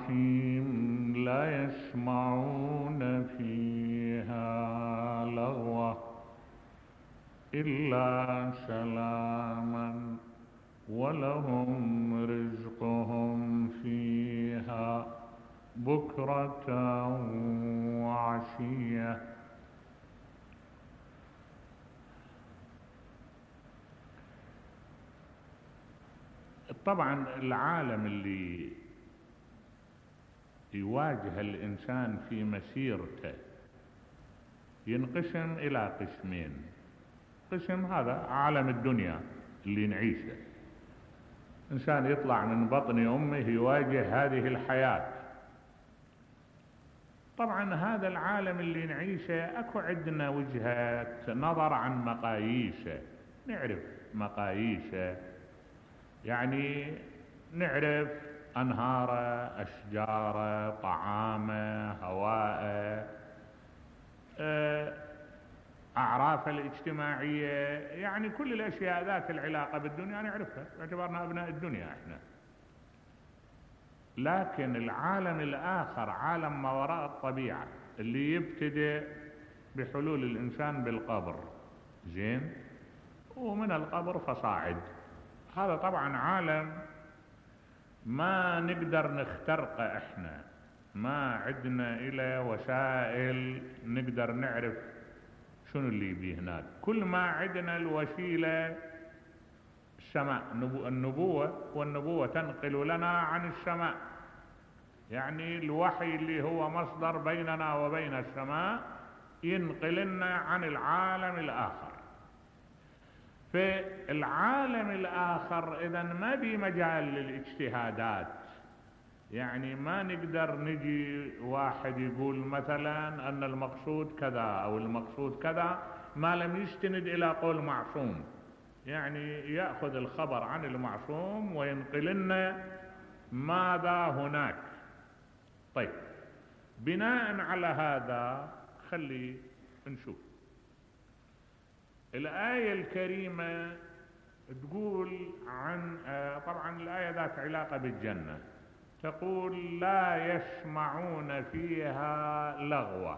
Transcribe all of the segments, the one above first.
الرحيم لا يسمعون فيها لغوا إلا سلاما ولهم رزقهم فيها بكرة وعشية. طبعا العالم اللي يواجه الإنسان في مسيرته ينقسم إلى قسمين. قسم هذا عالم الدنيا اللي نعيشه، إنسان يطلع من بطن أمه يواجه هذه الحياة. طبعا هذا العالم اللي نعيشه أكو عندنا وجهات نظر عن مقاييسه، نعرف مقاييسه، يعني نعرف أنهاره، أشجاره، طعامه، هواءه، أعرافه الاجتماعية، يعني كل الأشياء ذات العلاقة بالدنيا نعرفها باعتبارنا أبناء الدنيا إحنا. لكن العالم الآخر عالم ما وراء الطبيعة اللي يبتدئ بحلول الإنسان بالقبر، زين، ومن القبر فصاعد. هذا طبعا عالم ما نقدر نخترقه احنا، ما عندنا إلى وسائل نقدر نعرف شنو اللي يبيه هناك. كل ما عندنا الوسيلة السماء، النبوة، والنبوة تنقل لنا عن السماء، يعني الوحي اللي هو مصدر بيننا وبين السماء ينقل لنا عن العالم الآخر. في العالم الآخر إذن ما بي مجال للاجتهادات، يعني ما نقدر نجي واحد يقول مثلا أن المقصود كذا أو المقصود كذا ما لم يستند إلى قول معصوم، يعني يأخذ الخبر عن المعصوم وينقل لنا ماذا هناك. طيب، بناء على هذا خلي نشوف الآية الكريمة تقول عن طبعا الآية ذات علاقة بالجنة، تقول لا يسمعون فيها لغوا.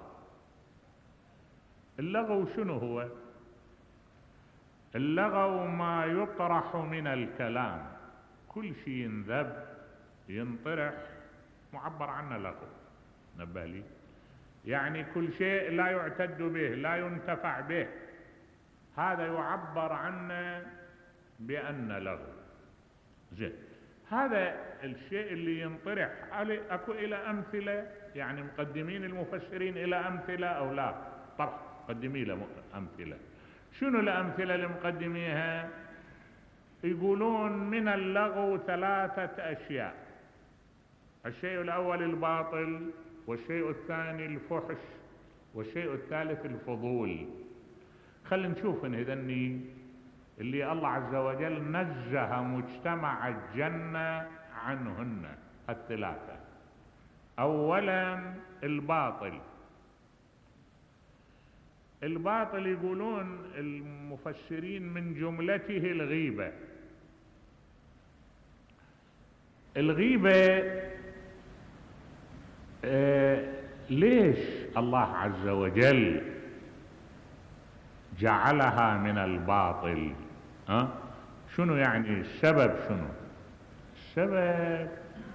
اللغو شنو هو؟ اللغو ما يطرح من الكلام، كل شيء ينذب ينطرح معبر عنه لغو، نبه لي، يعني كل شيء لا يعتد به لا ينتفع به هذا يعبر عنه بأن لغو. زين، هذا الشيء اللي ينطرح أكو إلى أمثلة، يعني مقدمين المفسرين إلى أمثلة أو لا؟ طرح مقدمين له أمثلة. شنو الأمثلة اللي مقدميها؟ يقولون من اللغو 3 أشياء. الشيء الأول الباطل، والشيء الثاني الفحش، والشيء الثالث الفضول. خلينا نشوف ان هذني اللي الله عز وجل نزه مجتمع الجنة عنهن ال3. اولا الباطل. الباطل يقولون المفسرين من جملته الغيبة. الغيبة ليش الله عز وجل جعلها من الباطل؟ شنو يعني السبب؟ شنو السبب؟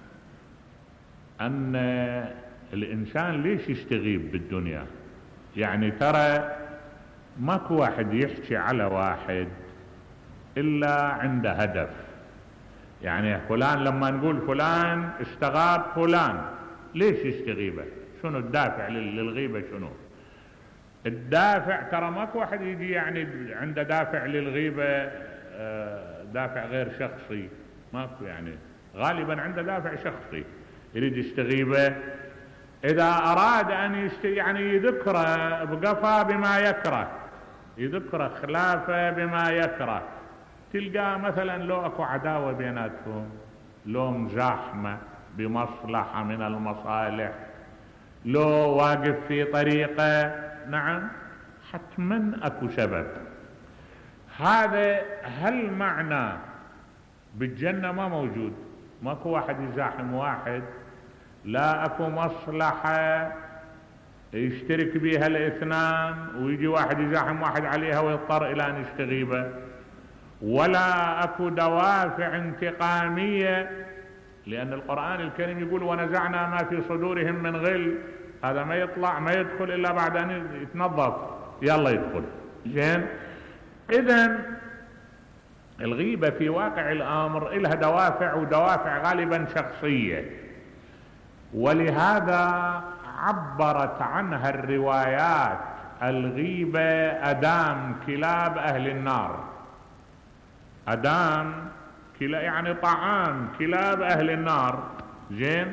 ان الانسان ليش يستغيب بالدنيا؟ يعني ترى ماكو واحد يحكي على واحد الا عنده هدف. يعني فلان لما نقول فلان استغاب فلان، ليش يستغيبه؟ شنو الدافع للغيبة؟ شنو الدافع؟ ترى ماكو واحد يجي يعني عنده دافع للغيبة دافع غير شخصي، ماكو، يعني غالبا عنده دافع شخصي يريد يستغيبه. إذا أراد أن يعني يذكره بقفا بما يكره، يذكره خلافه بما يكره. تلقى مثلا لو أكو عداوة بيناتهم، لو مزاحمة بمصلحة من المصالح، لو واقف في طريقه، نعم حتما أكو سبب. هذا هل معنى بالجنة ما موجود؟ ماكو واحد يزاحم واحد لا اكو مصلحة يشترك بها الاثنان ويجي واحد يزاحم واحد عليها ويضطر الى ان يشتغيبه، ولا اكو دوافع انتقامية، لان القرآن الكريم يقول ونزعنا ما في صدورهم من غل، هذا ما يطلع ما يدخل الا بعد ان يتنظف يلا يدخل. زين، اذن الغيبة في واقع الامر لها دوافع، ودوافع غالبا شخصية، ولهذا عبرت عنها الروايات الغيبة أدام كلاب أهل النار. أدام يعني طعام كلاب أهل النار. زين،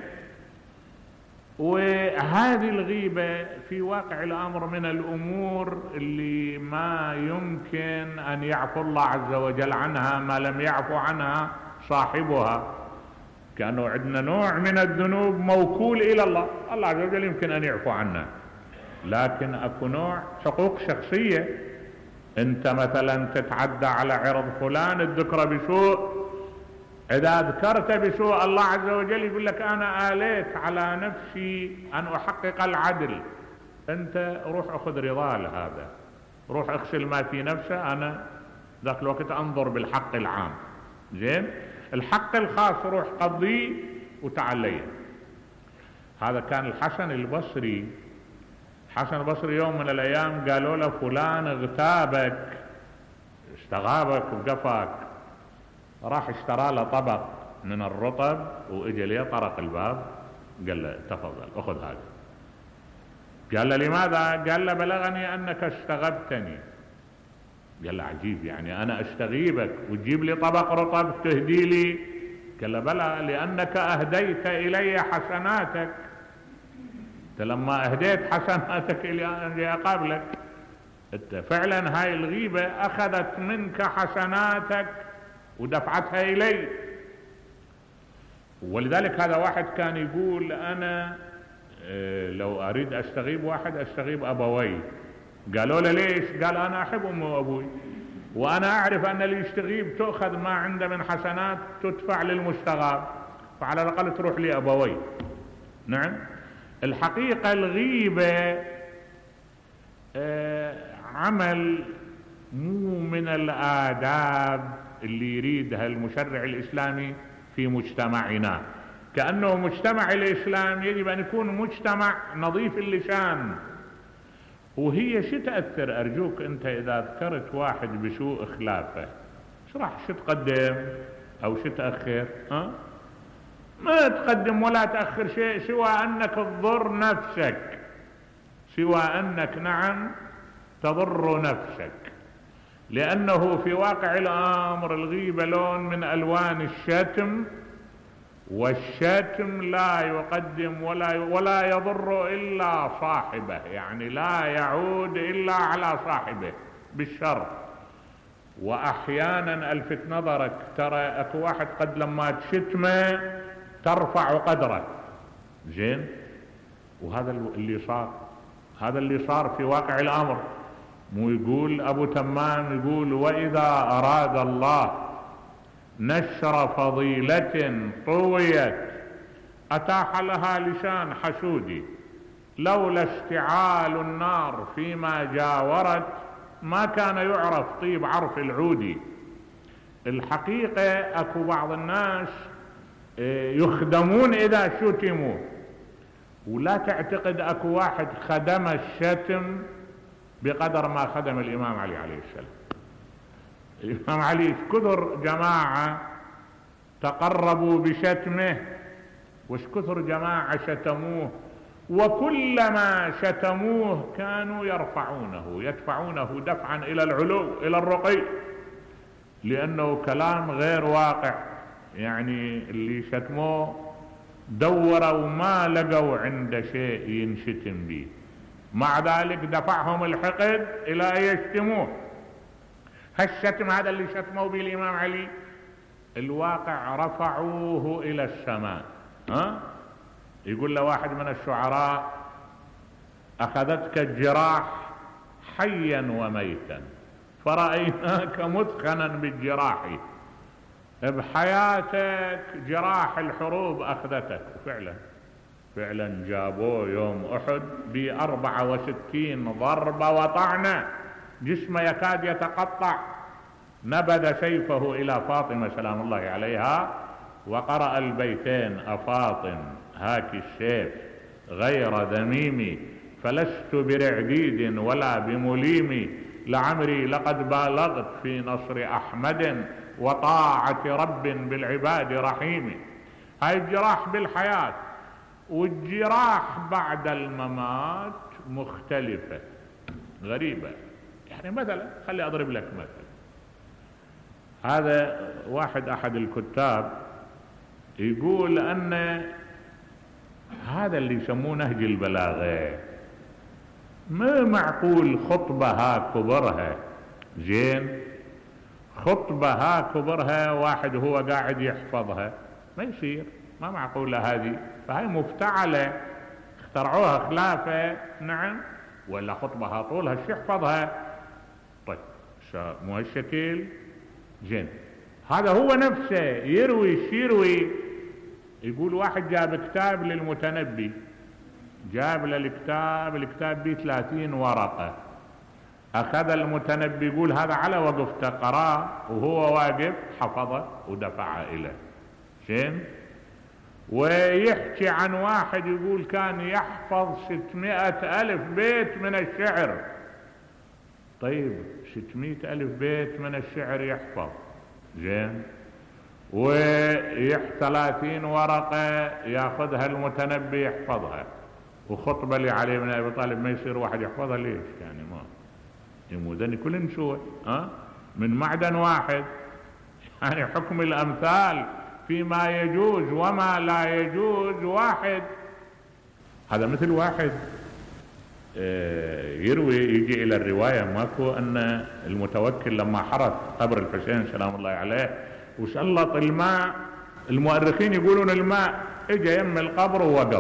وهذه الغيبة في واقع الأمر من الأمور اللي ما يمكن أن يعفو الله عز وجل عنها ما لم يعفو عنها صاحبها، كأنه عندنا نوع من الذنوب موكول إلى الله، الله عز وجل يمكن أن يعفو عنه، لكن أكو نوع حقوق شخصية. أنت مثلا تتعدى على عرض فلان الذكر بسوء، إذا ذكرت بسوء الله عز وجل يقول لك أنا آليت على نفسي أن أحقق العدل، أنت روح أخذ رضا لهذا، روح اغسل ما في نفسه، أنا ذاك الوقت أنظر بالحق العام. زين، الحق الخاص روح قضيه وتعليه. هذا كان الحسن البصري. الحسن البصري يوم من الأيام قالوا له فلان اغتابك استغابك وقفاك، راح اشترى له طبق من الرطب واجى ليه طرق الباب قال له تفضل اخذ هذا. قال له لماذا؟ قال له بلغني انك استغبتني. قال له عجيب، يعني انا استغيبك وتجيب لي طبق رطب تهدي لي؟ قال له بلى، لانك اهديت الي حسناتك، انت لما اهديت حسناتك الي اقابلك، انت فعلا هاي الغيبة اخذت منك حسناتك ودفعتها الي. ولذلك هذا واحد كان يقول انا لو اريد استغيب واحد استغيب ابوي. قالوا له ليش؟ قال انا احب امي وابوي، وانا اعرف ان اللي يستغيب تؤخذ ما عنده من حسنات تدفع للمستغاب، فعلى الاقل تروح لي ابوي. نعم، الحقيقة الغيبة عمل مو من الآداب اللي يريدها المشرع الإسلامي في مجتمعنا، كأنه مجتمع الإسلام يجب أن يكون مجتمع نظيف اللسان. وهي شو تأثر؟ أرجوك أنت إذا ذكرت واحد بسوء خلافه شو تقدم أو شو تأخر؟ ما تقدم ولا تأخر شيء سوى أنك تضر نفسك، سوى أنك نعم تضر نفسك، لأنه في واقع الأمر الغيبة لون من ألوان الشتم، والشتم لا يقدم ولا يضر إلا صاحبه، يعني لا يعود إلا على صاحبه بالشر. وأحيانا ألفت نظرك، ترى أكو واحد قد لما تشتمه ترفع قدرك. زين، وهذا اللي صار، هذا اللي صار في واقع الأمر. مو يقول أبو تمام يقول وإذا أراد الله نشر فضيلة طويت أتاح لها لسان حسودي، لولا اشتعال النار فيما جاورت ما كان يعرف طيب عرف العود. الحقيقة أكو بعض الناس يخدمون إذا شتموا، ولا تعتقد أكو واحد خدم الشتم بقدر ما خدم الإمام علي عليه السلام. الإمام علي كثر جماعة تقربوا بشتمه، وش كثر جماعة شتموه، وكلما شتموه كانوا يدفعونه دفعا إلى العلو إلى الرقي، لأنه كلام غير واقع. يعني اللي شتموه دوروا ما لقوا عنده شيء ينشتم به، مع ذلك دفعهم الحقد إلى أن يشتموه. هالشتم هذا اللي شتموا به الإمام علي الواقع رفعوه إلى السماء. يقول له واحد من الشعراء أخذتك الجراح حيا وميتا فرأيناك مثخنا بالجراح. بحياتك جراح الحروب أخذتك، فعلا فعلا جابوه يوم أحد ب64 ضربة وطعنة، جسمه يكاد يتقطع. نبذ سيفه إلى فاطمة سلام الله عليها وقرأ البيتين: أفاطم هاك السيف غير ذميم، فلست برعديد ولا بمليم، لعمري لقد بالغت في نصر أحمد، وطاعة رب بالعباد رحيم. هاي الجراح بالحياة، والجراح بعد الممات مختلفة غريبة. يعني مثلا خلي أضرب لك مثل. هذا واحد أحد الكتاب يقول أن هذا اللي يسموه نهج البلاغة ما معقول خطبة ها كبرها، زين، خطبة ها كبرها واحد هو قاعد يحفظها، ما يصير، ما معقولة هذه، فهي مفتعلة اخترعوها خلافة. نعم، ولا خطبة ها طولها شو يحفظها؟ طيب مو هالشكل، زين. هذا هو نفسه يروي. يقول واحد جاب كتاب للمتنبي، جاب له الكتاب ب 30 ورقة، أخذ المتنبي يقول هذا على وقفته قرأ، وهو واقف حفظه ودفع إليه، زين. ويحكي عن واحد يقول كان يحفظ 600,000 بيت من الشعر. طيب 600,000 بيت من الشعر يحفظ، زين، ويح 30 ورقة ياخذها المتنبي يحفظها، وخطبة لعلي بن أبي طالب ما يصير واحد يحفظها، ليش؟ يعني ما يمودني كل نسوة من معدن واحد. يعني حكم الأمثال فيما يجوز وما لا يجوز واحد. هذا مثل واحد يروي، يجي إلى الرواية ماكو أن المتوكل لما حرث قبر الحسين سلام الله عليه وسلط الماء، المؤرخين يقولون الماء اجى يم القبر ووقف،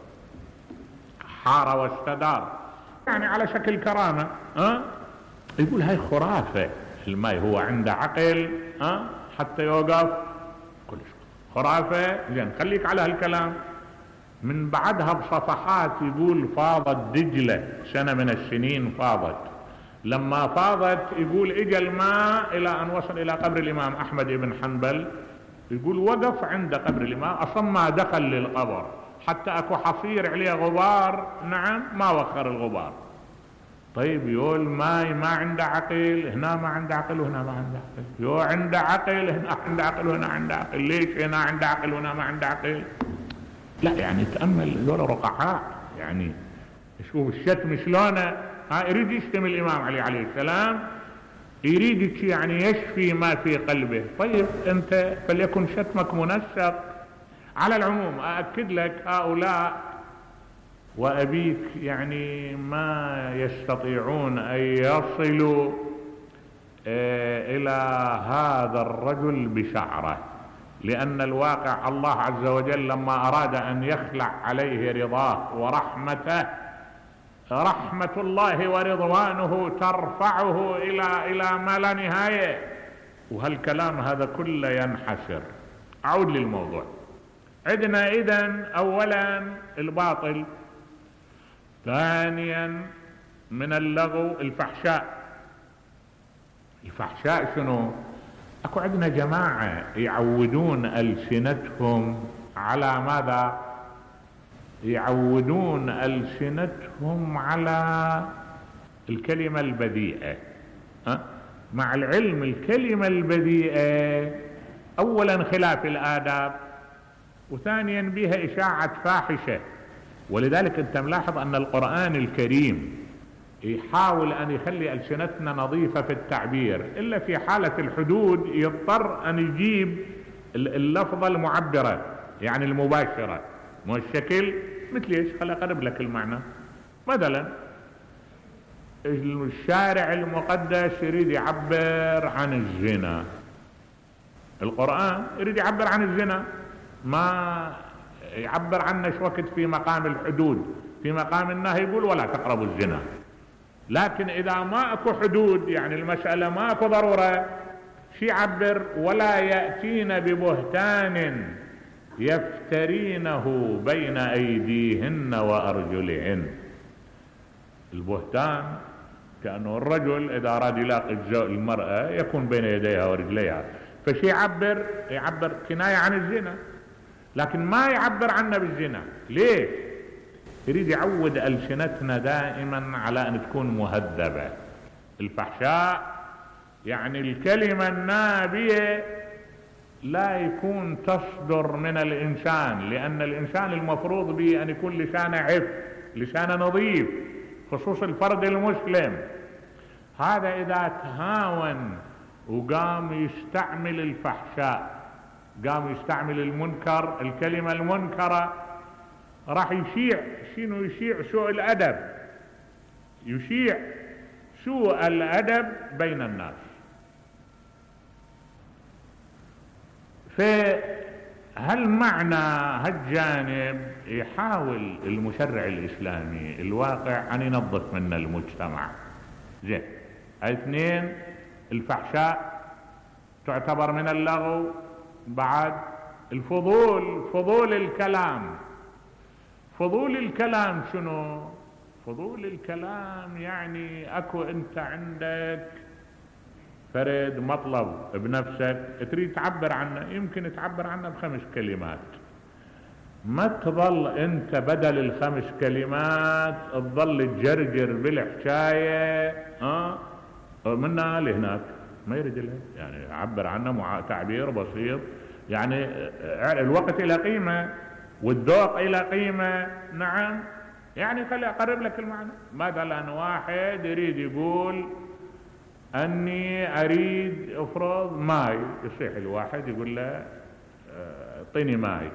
حار واستدار، يعني على شكل كرامة. يقول هاي خرافة، الماء هو عنده عقل حتى يوقف، كل خرافة. زين، خليك على هالكلام. من بعدها بصفحات يقول فاضت دجلة سنة من السنين، فاضت. لما فاضت يقول اجى الماء الى ان وصل الى قبر الامام احمد بن حنبل، يقول وقف عند قبر الامام، اصلا ما دخل للقبر، حتى اكو حصير عليه غبار، نعم، ما وخر الغبار. طيب يقول ما عنده عقل، هنا ما عنده عقل وهنا ما عنده عقل، يو عنده عقل، هنا عنده عقل وهنا عنده عقل، ليش هنا عنده عقل وهنا ما عنده عقل؟ لا يعني تأمل، ذول رقعاء. يعني شوف الشتم شلونه، يريد يشتم الإمام علي عليه السلام، يريد يعني يشفي ما في قلبه. طيب أنت فليكن شتمك منسق. على العموم أأكد لك هؤلاء وأبيك يعني ما يستطيعون أن يصلوا إلى هذا الرجل بشعره، لأن الواقع الله عز وجل لما أراد أن يخلع عليه رضاه ورحمته، رحمة الله ورضوانه ترفعه إلى ما لا نهاية، وهالكلام هذا كله ينحسر. أعود للموضوع. عندنا إذن أولا الباطل، ثانيا من اللغو الفحشاء. الفحشاء شنو؟ اكو عندنا جماعة يعودون ألسنتهم على ماذا؟ يعودون ألسنتهم على الكلمة البذيئة. مع العلم الكلمة البذيئة اولا خلاف الآداب، وثانيا بها إشاعة فاحشة. ولذلك انت ملاحظ ان القرآن الكريم يحاول ان يخلي ألسنتنا نظيفة في التعبير، الا في حالة الحدود يضطر ان يجيب اللفظة المعبرة، يعني المباشرة، مو الشكل. مثل ايش؟ خلي اقرب لك المعنى. مثلا الشارع المقدس يريد يعبر عن الزنا، القرآن يريد يعبر عن الزنا، ما يعبر عنه وقت في مقام الحدود، في مقام النهي يقول ولا تقربوا الزنا. لكن اذا ما اكو حدود، يعني المسألة ما اكو ضرورة، شي يعبر؟ ولا يأتين ببهتان يفترينه بين أيديهن وأرجلهن. البهتان كأنه الرجل إذا أراد يلاقي المرأة يكون بين يديها ورجليها، فشي يعبر كناية عن الزنا، لكن ما يعبر عنه بالزنا. ليش؟ يريد يعود ألسنتنا دائما على أن تكون مهذبة. الفحشاء يعني الكلمة النابية لا يكون تصدر من الإنسان، لأن الإنسان المفروض به أن يكون لسانه عف، لسانه نظيف، خصوص الفرد المسلم. هذا إذا تهاون وقام يستعمل الفحشاء، قام يستعمل المنكر، الكلمة المنكرة، راح يشيع شنو؟ يشيع سوء الأدب، يشيع سوء الأدب بين الناس. فهالمعنى هالجانب يحاول المشرع الإسلامي الواقع أن ينظف من المجتمع. زين. اثنين، الفحشاء تعتبر من اللغو. بعد الفضول، فضول الكلام. فضول الكلام شنو؟ فضول الكلام يعني اكو انت عندك فرد مطلب بنفسك تريد تعبر عنه، يمكن تعبر عنه ب5 كلمات، ما تظل انت بدل ال5 كلمات تظل تجرجر بالحكاية من هنا لهناك، ما يريد لها. يعني عبر عنه تعبير بسيط، يعني الوقت إلى قيمة والذوق إلى قيمة. نعم، يعني خلي أقرب لك المعنى. مثلا واحد يريد يقول أني أريد أفرض ماي، يصيح الواحد يقول له اعطيني ماي،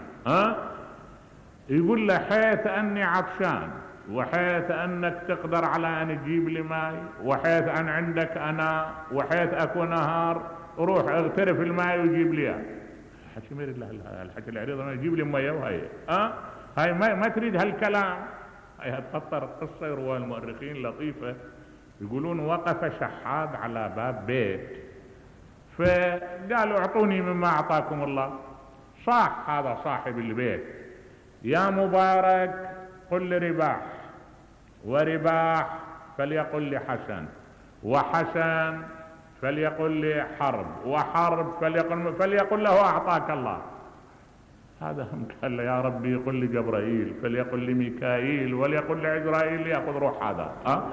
يقول له حيث أني عطشان، وحيث أنك تقدر على أن تجيب لي ماي، وحيث أن عندك أنا، وحيث أكو نهار، روح اغترف الماي وجيب لي اياه. الحكي ما يريد له الحكي العريض، ما يجيب لي ميه وهي هاي ما تريد هالكلام. هاي تخطر قصة يروها المؤرخين لطيفة، يقولون وقف شحاذ على باب بيت، فقالوا اعطوني مما أعطاكم الله. صاح هذا صاحب البيت: يا مبارك قل لي رباح، ورباح فليقل لي حسن، وحسن فليقل لي حرب، وحرب فليقل له أعطاك الله. هذا هم قال له يا ربي قل لي جبرائيل، فليقل لي ميكائيل، وليقل لي عزرائيل يأخذ روح هذا.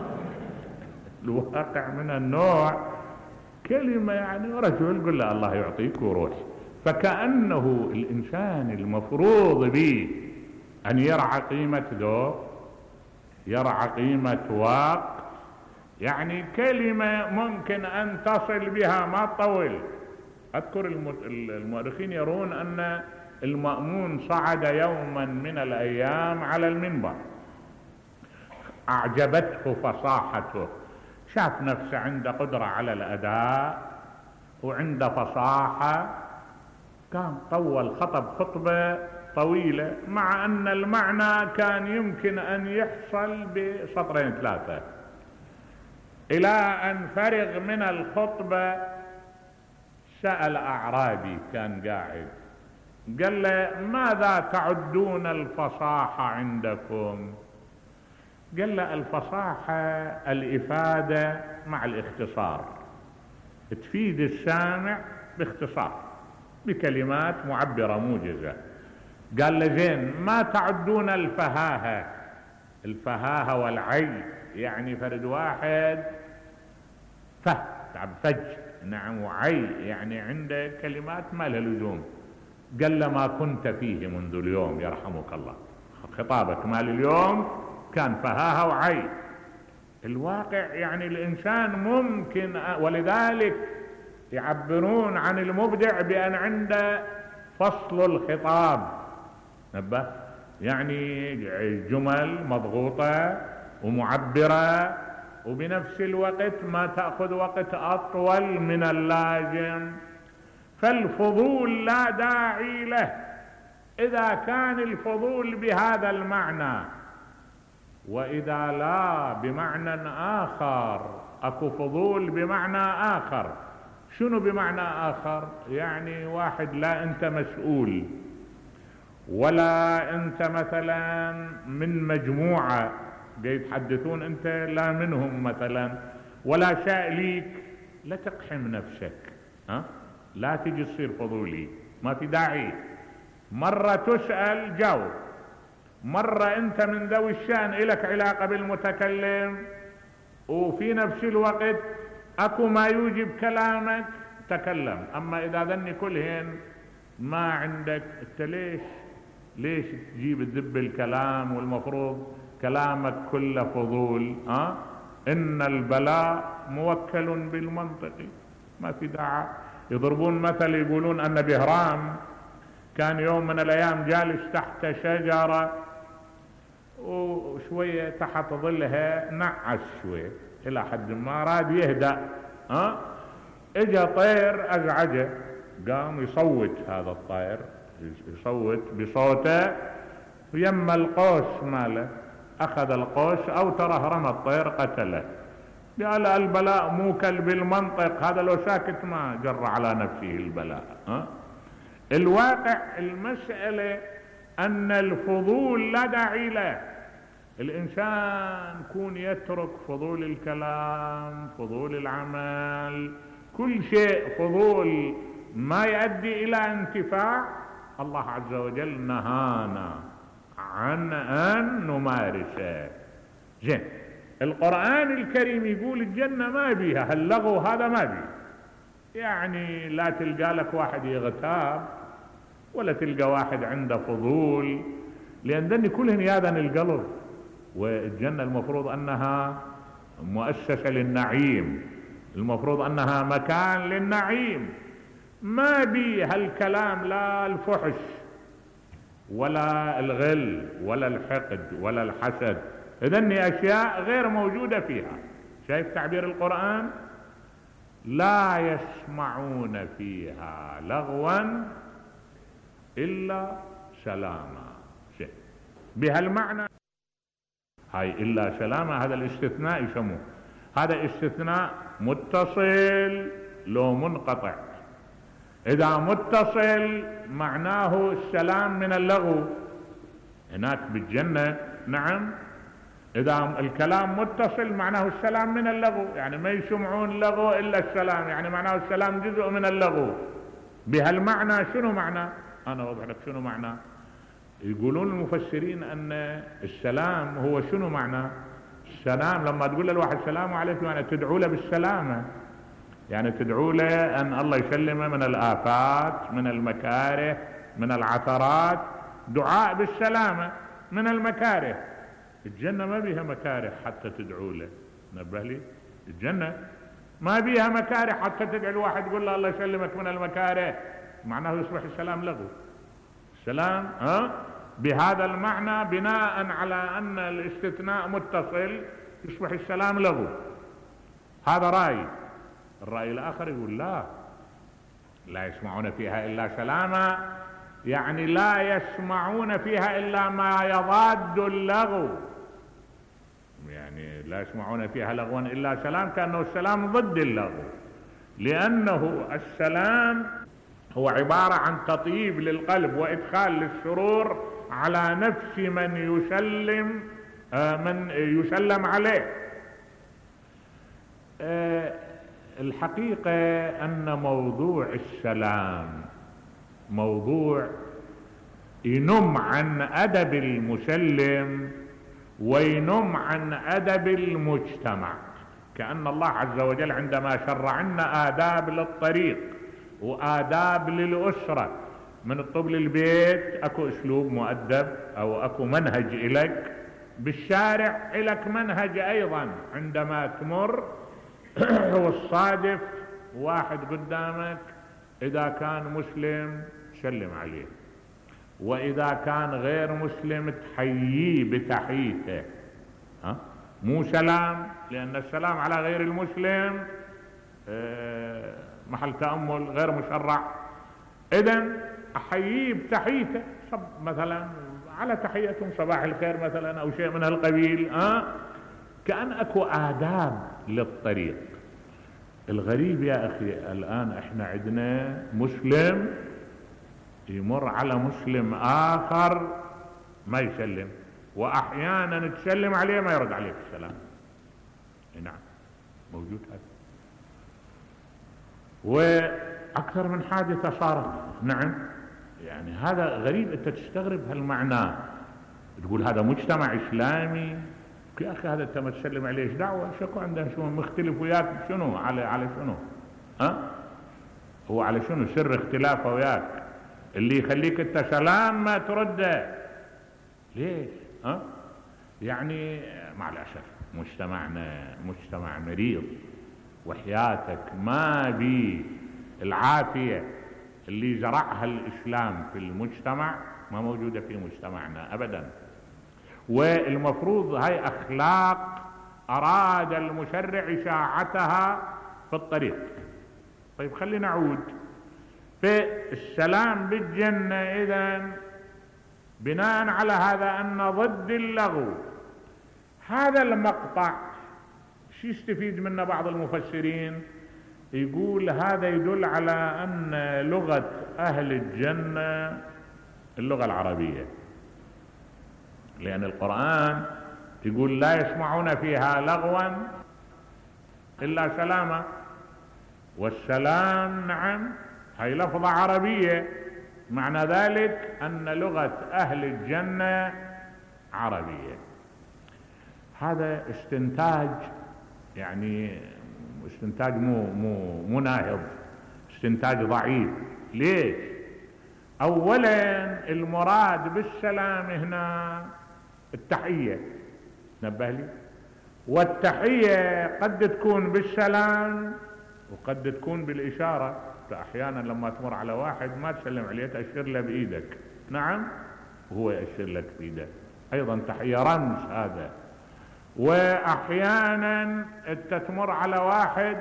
الواقع من النوع كلمة يعني رجل قل له الله يعطيك وروح. فكأنه الإنسان المفروض به أن يرعى قيمة ذوق، يرعى قيمة واق، يعني كلمة ممكن أن تصل بها ما تطول. أذكر المؤرخين يرون أن المأمون صعد يوما من الأيام على المنبر، أعجبته فصاحته، شاف نفسه عنده قدرة على الأداء وعنده فصاحة، كان طول خطب خطبة طويلة، مع أن المعنى كان يمكن أن يحصل بسطرين 3. إلى أن فرغ من الخطبة سأل أعرابي كان قاعد، قال له ماذا تعدون الفصاحة عندكم؟ قال له الفصاحة الإفادة مع الاختصار، تفيد السامع باختصار بكلمات معبرة موجزة. قال له زين ما تعدون الفهاهة؟ الفهاهة والعي يعني فرد واحد فج، نعم، وعي يعني عنده كلمات ما لها لزوم. قال له ما كنت فيه منذ اليوم يرحمك الله، خطابك مال اليوم كان فهاهة وعي. الواقع يعني الإنسان ممكن، ولذلك يعبرون عن المبدع بأن عنده فصل الخطاب، نبه، يعني جمل مضغوطة ومعبرة، وبنفس الوقت ما تأخذ وقت أطول من اللازم. فالفضول لا داعي له إذا كان الفضول بهذا المعنى، وإذا لا بمعنى آخر. أكو فضول بمعنى آخر. شنو بمعنى آخر؟ يعني واحد لا أنت مسؤول ولا انت مثلا من مجموعة جاي يتحدثون انت لا منهم مثلا، ولا شيء ليك، لا تقحم نفسك، لا تجي تصير فضولي، ما في داعي. مرة تسأل جاوب، مرة انت من ذوي الشأن الك علاقة بالمتكلم، وفي نفس الوقت اكو ما يوجب كلامك تكلم. اما اذا ذني كلهن ما عندك، انت ليش تجيب تذب الكلام والمفروض كلامك كله فضول؟ ان البلاء موكل بالمنطق، ما في داعي. يضربون مثل يقولون ان بهرام كان يوم من الايام جالس تحت شجرة وشوية تحت ظلها نعس شوية الى حد ما راد يهدأ، اجا طير ازعجه، قام يصوت هذا الطير، يصوت بصوته يم القوس ماله، اخذ القوس او ترى رمى الطير قتله. قال البلاء موكل بالمنطق، هذا لو ساكت ما جر على نفسه البلاء. الواقع المسألة ان الفضول لا داعي له. الانسان يكون يترك فضول الكلام، فضول العمل، كل شيء فضول ما يؤدي الى انتفاع. الله عز وجل نهانا عن ان نمارسه. زين، القرآن الكريم يقول الجنة ما بيها هاللغو، هذا ما بيه. يعني لا تلقى لك واحد يغتاب، ولا تلقى واحد عنده فضول، لان ذني كلهن ياذن القلب. والجنة المفروض انها مؤسسة للنعيم، المفروض انها مكان للنعيم، ما بيها الكلام، لا الفحش ولا الغل ولا الحقد ولا الحسد. إذن أشياء غير موجودة فيها. شايف تعبير القرآن؟ لا يسمعون فيها لغوا إلا سلاما. بهالمعنى هاي إلا سلاما، هذا الاستثناء يسموه، هذا استثناء متصل لو منقطع. إذا متصل معناه السلام من اللغو هناك بالجنة، نعم. إذا الكلام متصل معناه السلام من اللغو، يعني ما يسمعون لغو إلا السلام، يعني معناه السلام جزء من اللغو. بهالمعنى شنو معنى؟ أنا أوضح لك شنو معنى. يقولون المفسرين أن السلام هو شنو معنى؟ السلام لما تقول للواحد السلام عليكم يعني تدعو له بالسلامة، يعني تدعو له أن الله يسلمه من الآفات، من المكاره، من العثرات، دعاء بالسلامة من المكاره. الجنة ما بيها مكاره حتى تدعو له، نبه لي، الجنة ما بيها مكاره حتى تدعي الواحد تقول له الله يسلمك من المكاره، معناه يصبح السلام لغو. السلام بهذا المعنى بناء على أن الاستثناء متصل يصبح السلام لغو. هذا رأي. الرأي الآخر يقول لا يسمعون فيها إلا سلاما، يعني لا يسمعون فيها إلا ما يضاد اللغو، يعني لا يسمعون فيها لغوا إلا سلام، كأنه السلام ضد اللغو، لأنه السلام هو عبارة عن تطيب للقلب وإدخال للسرور على نفس من يسلم عليه. الحقيقة أن موضوع السلام موضوع ينم عن أدب المسلم وينم عن أدب المجتمع. كأن الله عز وجل عندما شرع لنا آداب للطريق وآداب للأسرة، من الطب للبيت أكو أسلوب مؤدب أو أكو منهج إلك، بالشارع إلك منهج أيضا عندما تمر والصادف واحد قدامك، إذا كان مسلم سلم عليه، وإذا كان غير مسلم تحييه بتحيته، مو سلام، لأن السلام على غير المسلم محل تأمل غير مشرع. إذن أحييه بتحيته، مثلا على تحيتهم صباح الخير مثلا أو شيء من هالقبيل، كأن أكو آداب للطريق. الغريب يا أخي الآن إحنا عندنا مسلم يمر على مسلم آخر ما يسلم، وأحيانا تسلم عليه ما يرد عليك السلام. نعم موجود هذا. وأكثر من حادثة صارت. نعم يعني هذا غريب، أنت تستغرب هالمعنى، تقول هذا مجتمع إسلامي يا أخي، هذا أنت ما تسلم عليه إيش دعوة؟ شكو عنده شو مختلف وياك شنو؟ على شنو؟ هو على شنو سر اختلافه وياك اللي يخليك أنت سلام ما ترده؟ ليش؟ يعني مع الأسف مجتمعنا مجتمع مريض، وحياتك ما بي العافية اللي زرعها الإسلام في المجتمع ما موجودة في مجتمعنا أبدا. والمفروض هاي أخلاق أراد المشرع إشاعتها في الطريق. طيب خلينا نعود في السلام بالجنة. إذن بناء على هذا أن ضد اللغو، هذا المقطع شو يستفيد منه بعض المفسرين؟ يقول هذا يدل على أن لغة أهل الجنة اللغة العربية، لأن القرآن يقول لا يسمعون فيها لغوا إلا سلاما، والسلام نعم هي لفظة عربية، معنى ذلك أن لغة أهل الجنة عربية. هذا استنتاج، يعني استنتاج مو ناهض، استنتاج ضعيف. ليش؟ أولا المراد بالسلام هنا التحية، نبه لي، والتحية قد تكون بالسلام وقد تكون بالإشارة. أحيانا لما تمر على واحد ما تسلم عليه، تأشر له بإيدك، نعم، وهو يأشر لك بإيده، أيضا تحية رمز هذا. وأحيانا أنت تمر على واحد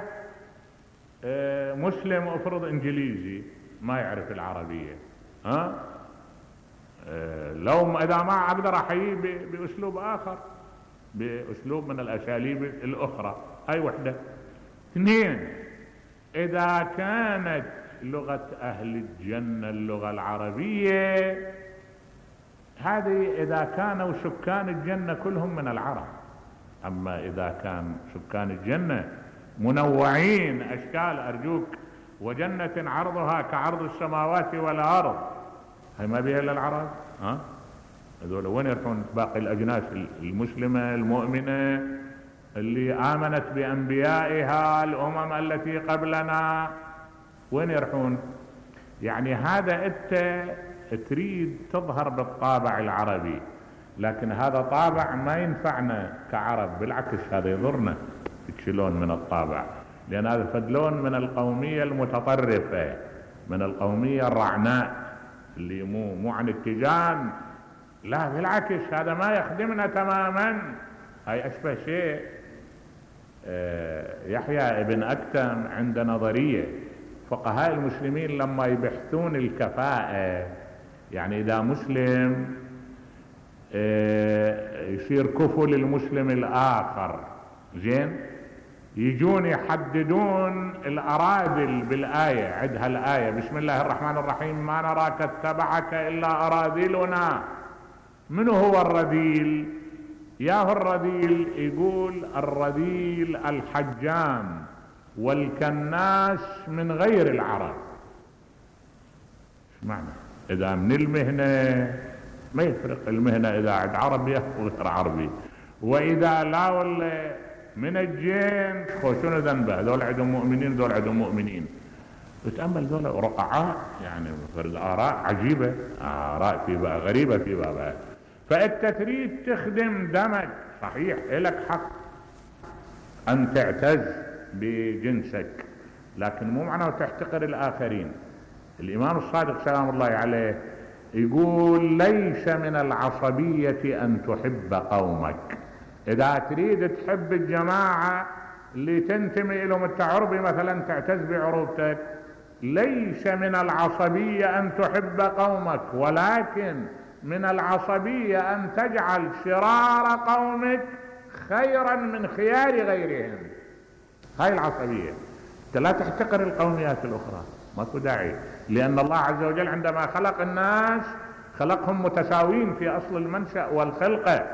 مسلم افرض إنجليزي ما يعرف العربية، لو إذا ما أقدر أحييه بأسلوب آخر، بأسلوب من الأساليب الأخرى. هاي وحدة. اثنين، إذا كانت لغة أهل الجنة اللغة العربية، هذه إذا كانوا سكان الجنة كلهم من العرب. أما إذا كان سكان الجنة منوعين أشكال، أرجوك، وجنة عرضها كعرض السماوات والأرض، هي ما بيها إلا العرب. هذول وين يروحون باقي الأجناس المسلمة المؤمنة اللي آمنت بأنبيائها الأمم التي قبلنا؟ وين يروحون؟ يعني هذا أنت تريد تظهر بالطابع العربي، لكن هذا طابع ما ينفعنا كعرب، بالعكس هذا يضرنا شلون من الطابع، لأن هذا فدلون من القومية المتطرفة، من القومية الرعناء اللي مو عن اتجان، لا بالعكس هذا ما يخدمنا تماما. هاي أشبه شيء يحيى ابن أكتم عند نظرية فقهاء المسلمين لما يبحثون الكفاءة، يعني إذا مسلم يصير كفو للمسلم الآخر، زين، يجون يحددون الأراذل بالآية، عندها الآية بسم الله الرحمن الرحيم ما نراك اتبعك إلا أراذلنا. من هو الرذيل؟ ياهو الرذيل، يقول الرذيل الحجام والكناس من غير العرب. ايش معنى؟ إذا من المهنة ما يفرق المهنة إذا عند عربي أو غير عربي، وإذا لا ولا من الجن شنو ذنبه؟ ذول عندهم مؤمنين ذول عندهم مؤمنين. وتأمل ذول رقعاء، يعني الآراء عجيبة، آراء في بقى غريبة في بابها. فأنت تريد تخدم دمك، صحيح إلك حق أن تعتز بجنسك، لكن مو معناه تحتقر الآخرين. الإمام الصادق سلام الله عليه يقول ليس من العصبية أن تحب قومك. إذا تريد تحب الجماعة اللي تنتمي إلهم، أنت عربي مثلا تعتز بعروبتك، ليس من العصبية أن تحب قومك، ولكن من العصبية أن تجعل شرار قومك خيرا من خيار غيرهم. هاي العصبية. أنت لا تحتقر القوميات الأخرى، ماكو داعي، لأن الله عز وجل عندما خلق الناس خلقهم متساوين في أصل المنشأ والخلقة.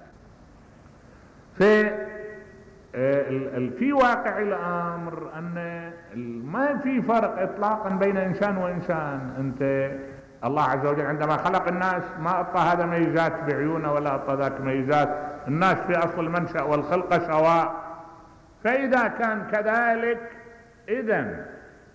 في واقع الأمر أن ما في فرق إطلاقا بين إنسان وإنسان. أنت الله عز وجل عندما خلق الناس ما أعطى هذا ميزات بعيونه ولا أعطى ذاك ميزات، الناس في أصل المنشأ والخلقة سواء. فإذا كان كذلك إذن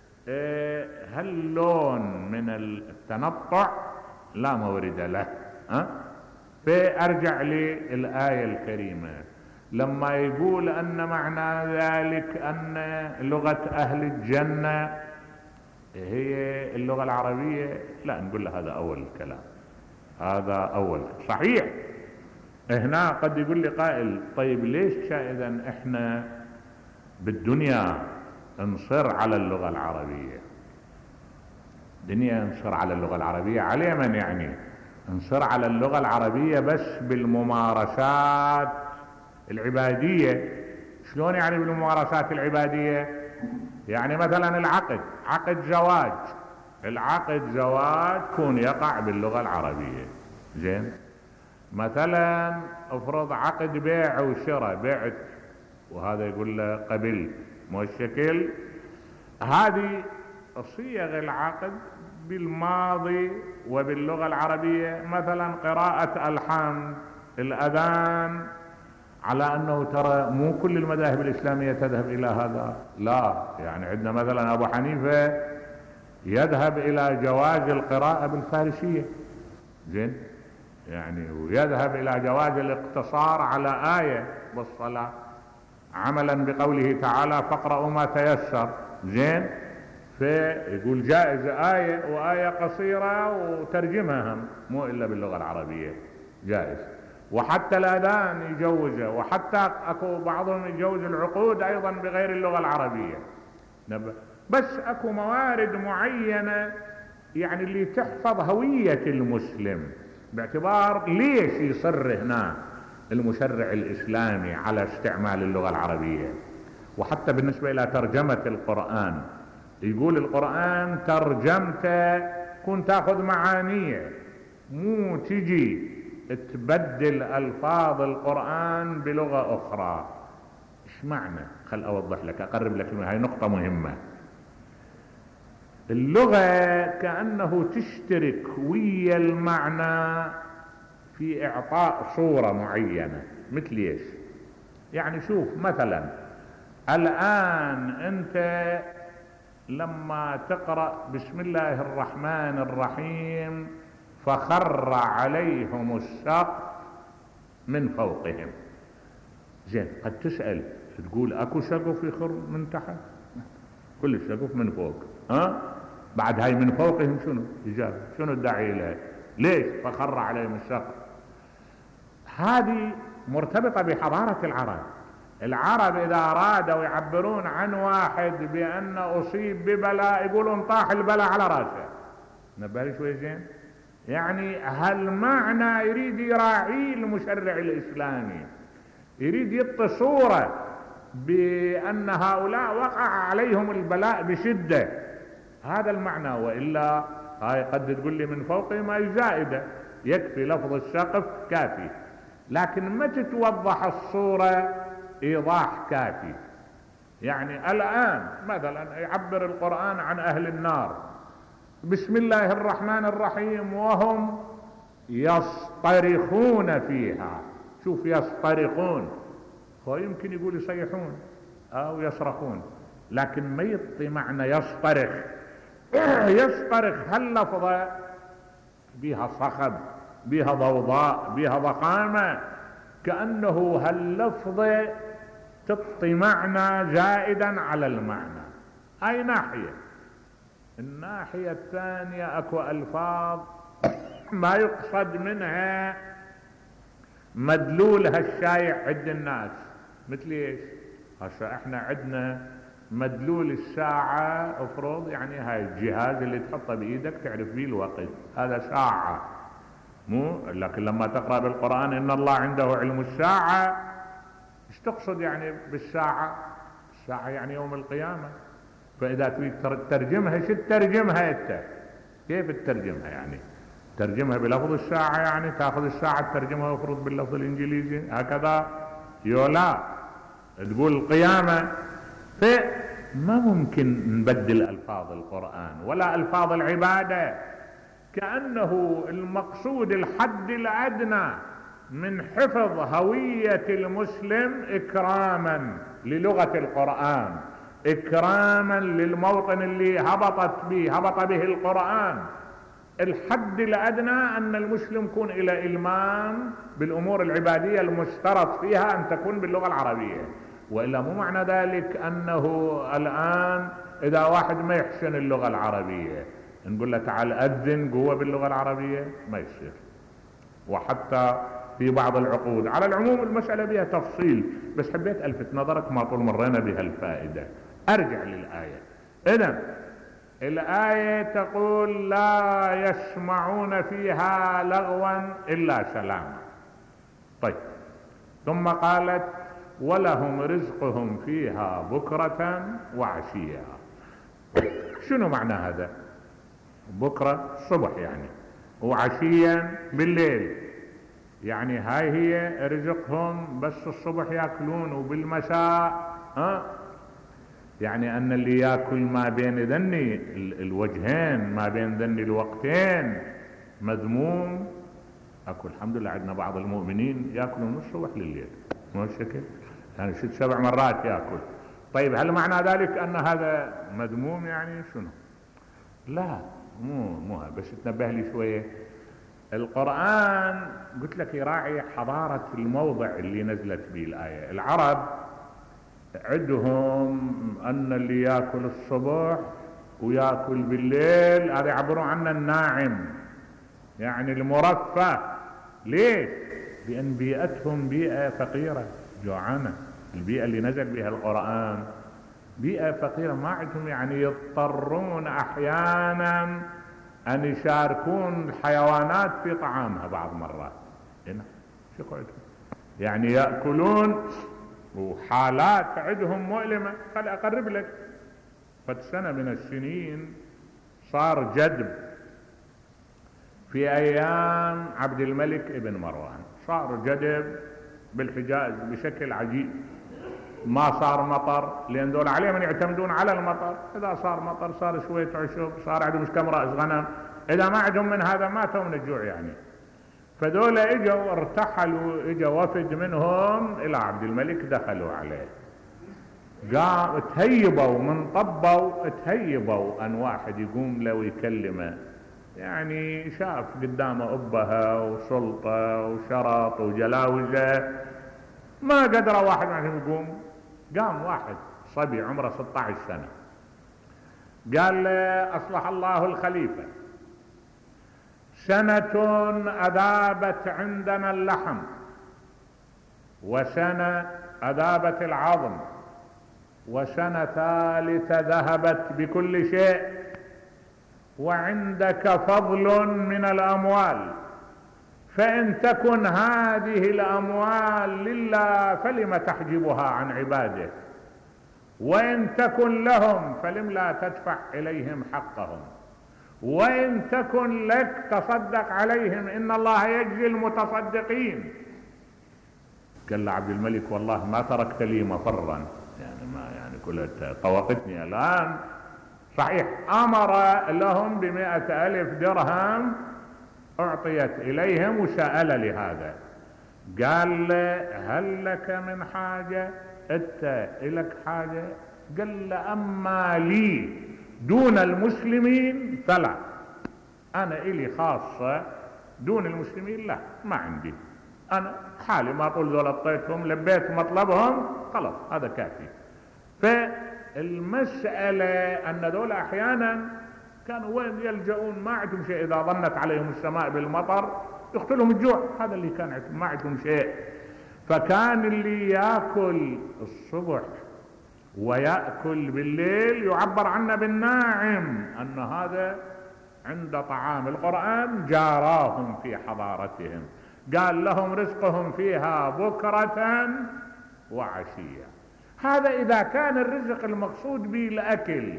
هل لون من التنطع لا مورد له. فأرجع للآية الكريمة لما يقول أن معنى ذلك أن لغة أهل الجنة هي اللغة العربية، لا نقول له هذا أول الكلام، هذا أول صحيح. هنا قد يقول لي قائل طيب ليش إذن إحنا بالدنيا نصر على اللغة العربية؟ دنيا نصر على اللغة العربية على من يعني؟ نصر على اللغة العربية بس بالممارسات العبادية. شلون يعني بالممارسات العبادية؟ يعني مثلا عقد زواج، العقد زواج يكون يقع باللغة العربية. زين، مثلا افرض عقد بيع وشراء، بعت وهذا يقول له قبل، مو الشكل. هذه صيغ العقد بالماضي وباللغة العربية. مثلا قراءة الحمد، الأذان، على أنه ترى مو كل المذاهب الإسلامية تذهب إلى هذا، لا، يعني عندنا مثلا أبو حنيفة يذهب إلى جواز القراءة بالفارسية، زين، يعني ويذهب إلى جواز الاقتصار على آية بالصلاة عملا بقوله تعالى فاقرأوا ما تيسر، زين. فيقول جائز آية وآية قصيرة وترجمها هم مو إلا باللغة العربية، جائز. وحتى الأذان يجوزه، وحتى أكو بعضهم يجوز العقود أيضا بغير اللغة العربية. بس أكو موارد معينة يعني اللي تحفظ هوية المسلم، باعتبار ليش يصر هنا المشرع الإسلامي على استعمال اللغة العربية. وحتى بالنسبة إلى ترجمة القرآن، يقول القرآن ترجمته كن تأخذ معانيه، مو تجي تبدل ألفاظ القرآن بلغة أخرى. إيش معنى؟ خل أوضح لك، أقرب لك، هاي نقطة مهمة. اللغة كأنه تشترك ويا المعنى في إعطاء صورة معينة. مثل إيش؟ يعني شوف مثلا الآن أنت لما تقرأ بسم الله الرحمن الرحيم فخر عليهم السقف من فوقهم، زين، قد تسأل تقول اكو سقف يخر من تحت؟ كل السقف من فوق، بعد هاي من فوقهم شنو؟ إجابة شنو الداعي لها؟ ليش فخر عليهم السقف؟ هذه مرتبطة بحضارة العرب. العرب إذا أرادوا يعبرون عن واحد بأن أصيب ببلاء يقولون طاح البلاء على رأسه. نبالي شوي زين، يعني هالمعنى يريد يراعيه المشرع الإسلامي، يريد يعطي صورة بأن هؤلاء وقع عليهم البلاء بشدة، هذا المعنى. وإلا هاي قد تقول لي من فوقهم هاي زائدة، يكفي لفظ السقف كافي، لكن ما تتوضح الصورة إيضاح كافي. يعني الآن مثلا يعبر القرآن عن أهل النار بسم الله الرحمن الرحيم وهم يصطرخون فيها. شوف يصطرخون، هو يمكن يقول يصيحون أو يصرخون، لكن ما يعطي معنى يصطرخ. يصطرخ هاللفظة بها صخب، بها ضوضاء، بها ضخامة، كأنه هاللفظة تعطي معنى زائدا على المعنى. هاي ناحية. الناحية الثانية اكو الفاظ ما يقصد منها مدلولها الشايع عند الناس. مثل ايش؟ هسه احنا عندنا مدلول الساعة، افرض يعني هاي الجهاز اللي تحطه بايدك تعرف بيه الوقت، هذا ساعة، مو لكن لما تقرأ بالقرآن ان الله عنده علم الساعة، ايش تقصد يعني بالساعة؟ الساعة يعني يوم القيامة. فإذا تريد تترجمها شو تترجمها أنت؟ كيف تترجمها يعني؟ ترجمها بلفظ الساعة يعني تأخذ الساعة تترجمها وفرض باللفظ الإنجليزي هكذا؟ يولا تقول القيامة. فما ممكن نبدل ألفاظ القرآن ولا ألفاظ العبادة، كأنه المقصود الحد الأدنى من حفظ هوية المسلم إكراما للغة القرآن، إكراما للموطن اللي هبط به القرآن. الحد الأدنى أن المسلم يكون إلى إلمام بالأمور العبادية المشترط فيها أن تكون باللغة العربية، وإلا مو معنى ذلك أنه الآن إذا واحد ما يحسن اللغة العربية نقول له تعال أذن قوة باللغة العربية، ما يصير. وحتى في بعض العقود، على العموم المسألة بها تفصيل، بس حبيت ألفت نظرك ما طول مرينا بها الفائدة. أرجع للآية. إذن الآية تقول لا يسمعون فيها لغوا إلا سلاما. طيب، ثم قالت ولهم رزقهم فيها بكرة وعشيا. شنو معنى هذا؟ بكرة الصبح يعني، وعشيا بالليل، يعني هاي هي رزقهم بس الصبح يأكلون وبالمساء يعني أن اللي يأكل ما بين ذني الوجهين ما بين ذني الوقتين مذموم. أكل الحمد لله عندنا بعض المؤمنين يأكلون من الصبح لليل، مو الشكل يعني 6-7 مرات يأكل. طيب هل معنى ذلك أن هذا مذموم يعني شنو؟ لا، مو بس تنبه لي شوية. القرآن قلت لك يراعي حضارة الموضع اللي نزلت به الآية. العرب عندهم أن اللي يأكل الصبح ويأكل بالليل هذا يعبرون عنه الناعم، يعني المرفه. ليش؟ لأن بيئتهم بيئة فقيرة جوعانة. البيئة اللي نزل بها القرآن بيئة فقيرة، ما عندهم يعني يضطرون أحيانا أن يشاركون الحيوانات في طعامها بعض مرات. هنا شو قعدهم يعني يأكلون، وحالات عندهم مؤلمة. خل أقرب لك. فد سنة من السنين صار جدب في أيام عبد الملك ابن مروان، صار جدب بالحجاز بشكل عجيب. ما صار مطر، لأن دول عليهم يعتمدون على المطر. إذا صار مطر صار شوية عشب، صار عندهم كم رأس غنم. إذا ما عندهم من هذا ماتوا من الجوع يعني. فدول اجوا ارتحلوا، اجا وفد منهم الى عبد الملك، دخلوا عليه، قام تهيبوا من طبوا، تهيبوا ان واحد يقوم له ويكلمه. يعني شاف قدامه أبها وسلطة وشرط وجلاوزة، ما قدر واحد منهم يقوم. قام واحد صبي عمره 16 سنة قال له أصلح الله الخليفة، سنة أذابت عندنا اللحم، وسنة أذابت العظم، وسنة ثالثة ذهبت بكل شيء، وعندك فضل من الأموال، فإن تكن هذه الأموال لله فلم تحجبها عن عباده، وإن تكن لهم فلم لا تدفع إليهم حقهم، وإن تكن لك تصدق عليهم إن الله يجزي المتصدقين. قال له عبد الملك والله ما تركت لي مفرا، يعني ما يعني كلها طوقتني الآن. صحيح أمر لهم ب100,000 درهم أعطيت إليهم وسأل لهذا. قال له هل لك من حاجة؟ أنت إلك حاجة؟ قال له أما لي دون المسلمين فلا، أنا إلي خاصة دون المسلمين لا، ما عندي، أنا حالي ما طول ذول اعطيتهم لبيت مطلبهم خلاص هذا كافي. فالمسألة أن ذول أحيانا كانوا وين يلجؤون؟ ما عندهم شيء، إذا ظنت عليهم السماء بالمطر يقتلهم الجوع، هذا اللي كان عندهم، ما عندهم شيء. فكان اللي يأكل الصبح ويأكل بالليل يعبر عنه بالناعم، أن هذا عند طعام. القرآن جاراهم في حضارتهم، قال لهم رزقهم فيها بكرة وعشية. هذا إذا كان الرزق المقصود به الأكل،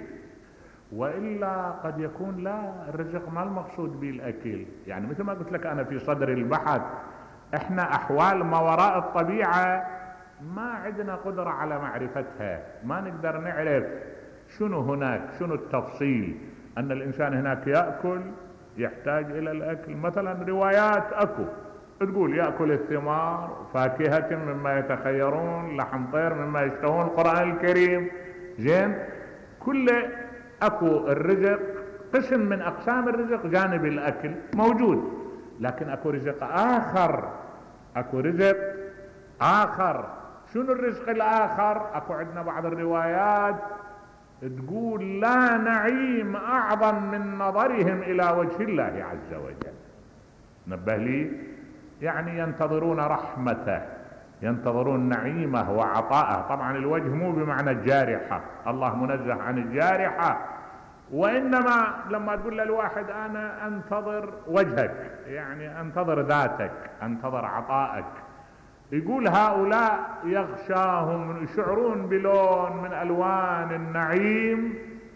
وإلا قد يكون لا، الرزق ما المقصود به الأكل. يعني مثل ما قلت لك أنا في صدر البحث، إحنا أحوال ما وراء الطبيعة ما عندنا قدرة على معرفتها، ما نقدر نعرف شنو هناك، شنو التفصيل. أن الإنسان هناك يأكل، يحتاج إلى الأكل. مثلا روايات أكو تقول يأكل الثمار، فاكهة مما يتخيرون، لحم طير مما يشتهون، القرآن الكريم. زين، كل أكو الرزق قسم من أقسام الرزق جانب الأكل موجود، لكن أكو رزق آخر، أكو رزق آخر. شنو الرزق الآخر؟ أكو عندنا بعض الروايات تقول لا نعيم أعظم من نظرهم إلى وجه الله عز وجل. نبه لي، يعني ينتظرون رحمته، ينتظرون نعيمه وعطاءه. طبعا الوجه مو بمعنى الجارحة، الله منزه عن الجارحة، وإنما لما تقول للواحد أنا أنتظر وجهك، يعني أنتظر ذاتك، أنتظر عطائك. يقول هؤلاء يغشاهم، يشعرون بلون من ألوان النعيم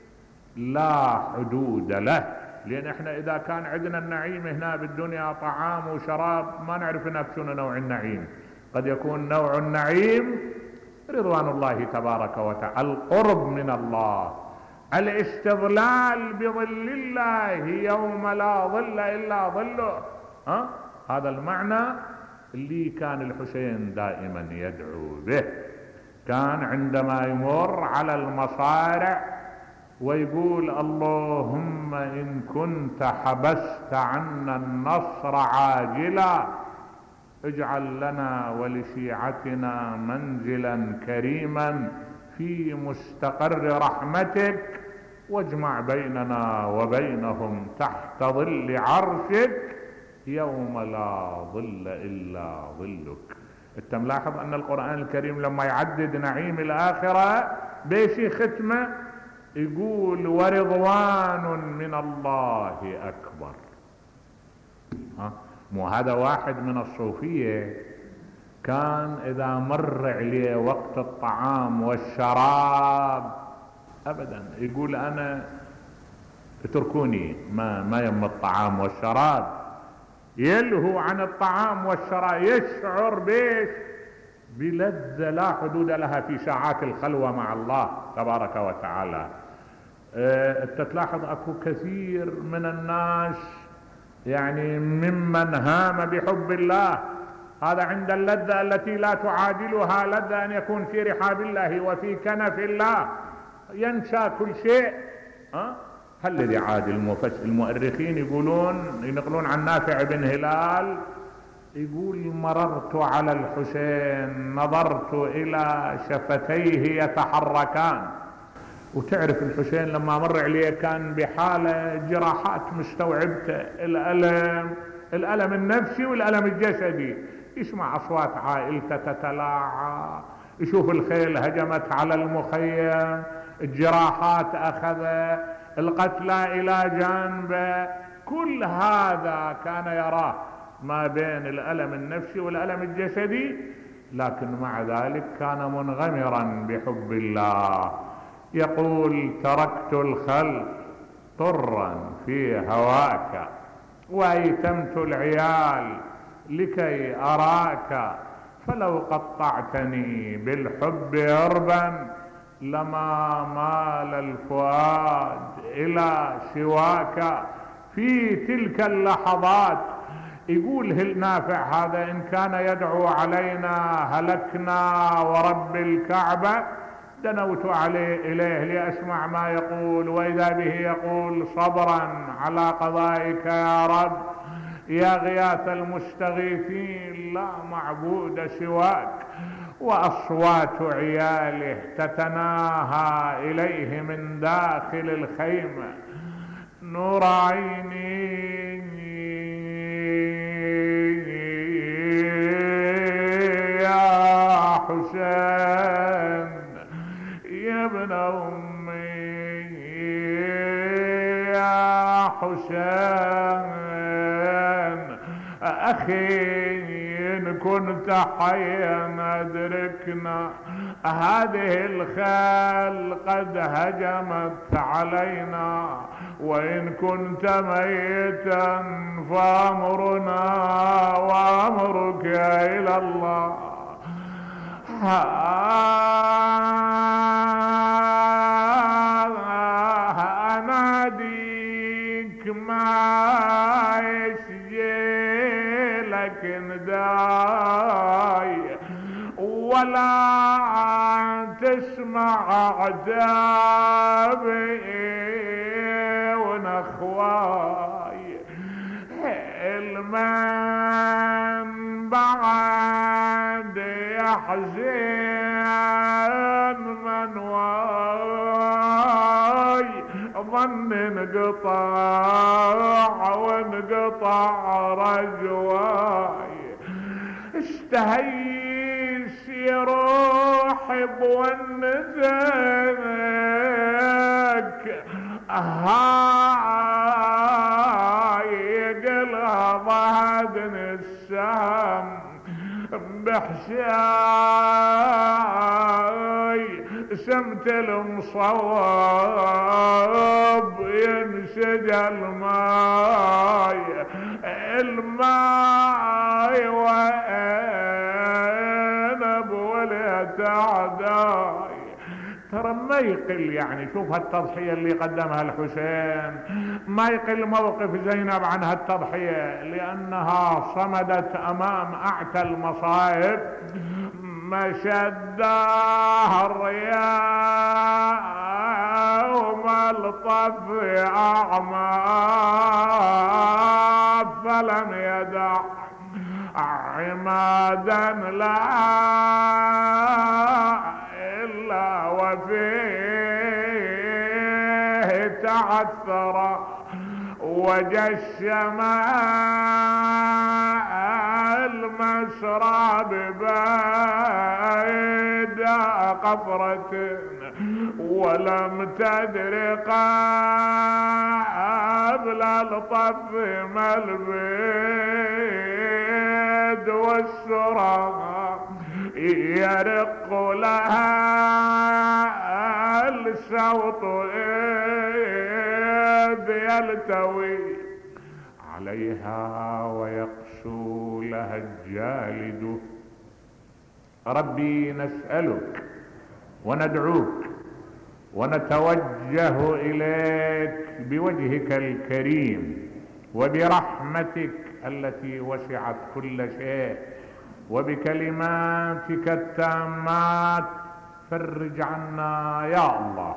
لا حدود له. لأن احنا إذا كان عندنا النعيم هنا بالدنيا طعام وشراب، ما نعرف هناك شنو نوع النعيم. قد يكون نوع النعيم رضوان الله تبارك وتعالى، القرب من الله، الاستظلال بظل الله يوم لا ظل إلا ظله. هذا المعنى اللي كان الحسين دائما يدعو به. كان عندما يمر على المصارع ويقول اللهم إن كنت حبست عنا النصر عاجلا اجعل لنا ولشيعتنا منزلا كريما في مستقر رحمتك، واجمع بيننا وبينهم تحت ظل عرشك يوم لا ظل إلا ظلك. انت ملاحظ أن القرآن الكريم لما يعدد نعيم الآخرة بيشي ختمة يقول ورضوان من الله أكبر. مو هذا واحد من الصوفية كان إذا مر عليه وقت الطعام والشراب أبدا يقول أنا اتركوني، ما يم الطعام والشراب، يلهو عن الطعام والشراب، يشعر بيش بلذة لا حدود لها في ساعات الخلوة مع الله تبارك وتعالى. انت تلاحظ اكو كثير من الناس يعني ممن هام بحب الله، هذا عند اللذة التي لا تعادلها لذة ان يكون في رحاب الله وفي كنف الله، ينسى كل شيء. هل الذي عاد المؤرخين ينقلون عن نافع بن هلال يقول مررت على الحسين نظرت الى شفتيه يتحركان. وتعرف الحسين لما مر عليه كان بحالة جراحات مستوعبته، الألم النفسي والألم الجسدي، يسمع أصوات عائلته تتلاعى، يشوف الخيل هجمت على المخيم، الجراحات أخذه، القتلى إلى جانبه، كل هذا كان يراه ما بين الألم النفسي والألم الجسدي، لكن مع ذلك كان منغمرا بحب الله. يقول تركت الخلق طرا في هواك وأيتمت العيال لكي أراك، فلو قطعتني بالحب عربا لما مال الفؤاد إلى سواك. في تلك اللحظات يقول نافع هذا إن كان يدعو علينا هلكنا ورب الكعبة دنوت إليه لأسمع ما يقول، وإذا به يقول صبرا على قضائك يا رب يا غياث المستغيثين لا معبود سواك. وأصوات عياله تتناهى إليه من داخل الخيمة، نور عيني يا حسين يا ابن أمي يا حسين أخي إن كنت حيا أدركنا، هذه الخيل قد هجمت علينا، وإن كنت ميتا فأمرنا وأمرك إلى الله. أناديك ما يسجلك نداي، ولا تسمع عتابي ونخواي. المن بعد يحزن من واي، ظن انقطع وانقطع رجواي. اشتهيت روحي بونتك، هاي قلها ضهدني السهم بحشاي، سمت المصوب ينسج الماي، الماي وانا بوليت اعداي. ترى ما يقل، يعني شوف هالتضحية اللي قدمها الحسين، ما يقل موقف زينب عن هالتضحية، لأنها صمدت أمام أعتى المصائب. ما شدها الرياء وما الطف أعمى، فلم يدع عمادا لا إلا وفيه تعثر، وجشم المسرى ببيد قفرة، ولم تدر قبل الطف ما البيد والسرى، يرق لها الصوت إذ يلتوي عليها ويقسو لها الجالد. ربي نسألك وندعوك ونتوجه إليك بوجهك الكريم وبرحمتك التي وسعت كل شيء وبكلماتك التامات، فرج عنا يا الله.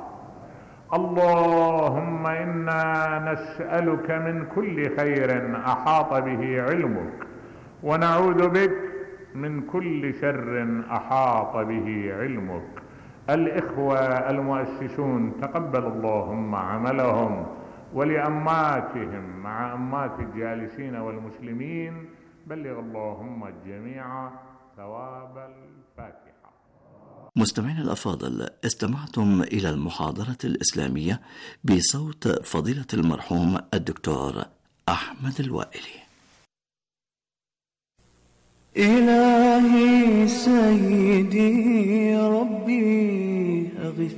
اللهم إنا نسألك من كل خير أحاط به علمك، ونعوذ بك من كل شر أحاط به علمك. الإخوة المؤسسون تقبل اللهم عملهم، ولأماتهم مع أمات الجالسين والمسلمين بلغ اللهم الجميع ثواب الفاتحة. مستمعينا الأفاضل، استمعتم إلى المحاضرة الإسلامية بصوت فضيلة المرحوم الدكتور أحمد الوائلي. إلهي سيدي ربي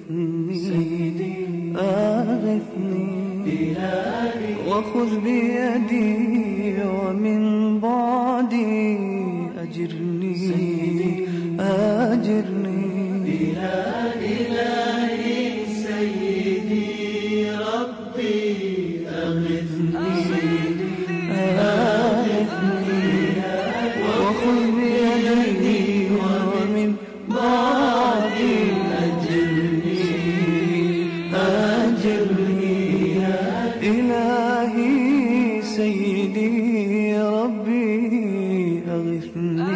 أغثني أغثني، وخذ بيدي ومن بعدي أجرني أجرني. إلهي سيدي ربي أغثني أغثني، وخذ بيدي ومن بعدي أجرني أجرني. إلهي سيدي ربي أغثني